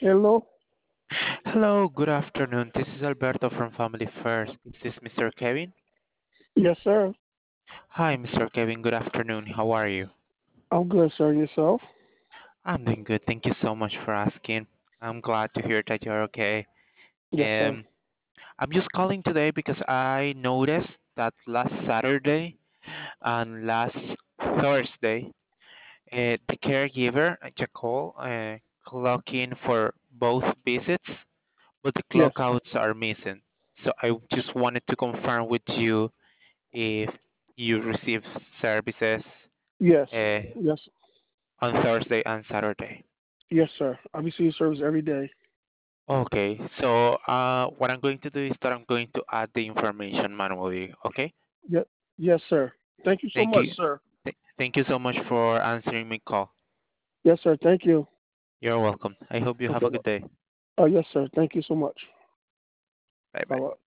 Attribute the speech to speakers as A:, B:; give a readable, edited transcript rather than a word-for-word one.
A: Hello?
B: Hello, good afternoon. This is Alberto from Family First. Is this Mr. Kevin?
A: Yes, sir.
B: Hi, Mr. Kevin. Good afternoon. How are you?
A: I'm good, sir. Yourself?
B: I'm doing good. Thank you so much for asking. I'm glad to hear that you're okay.
A: Yes, sir.
B: Um, I'm just calling today because I noticed that last Saturday and last Thursday, the caregiver, Jacol, clock in for both visits, but the
A: Yes.
B: clockouts are missing. So I just wanted to confirm with you if you receive services
A: Yes.
B: uh,
A: Yes.
B: on Thursday and Saturday.
A: Yes, sir. I receive service every day.
B: Okay, so what I'm going to do is that I'm going to add the information manually. Okay,
A: Yes. Yes, sir. Thank you so
B: thank
A: much,
B: you.
A: sir.
B: Thank you so much for answering my call.
A: Yes, sir. Thank you.
B: You're welcome. I hope you have
A: Okay.
B: a good day.
A: Yes, sir. Thank you so much.
B: Bye
A: Bye
B: bye.
A: bye.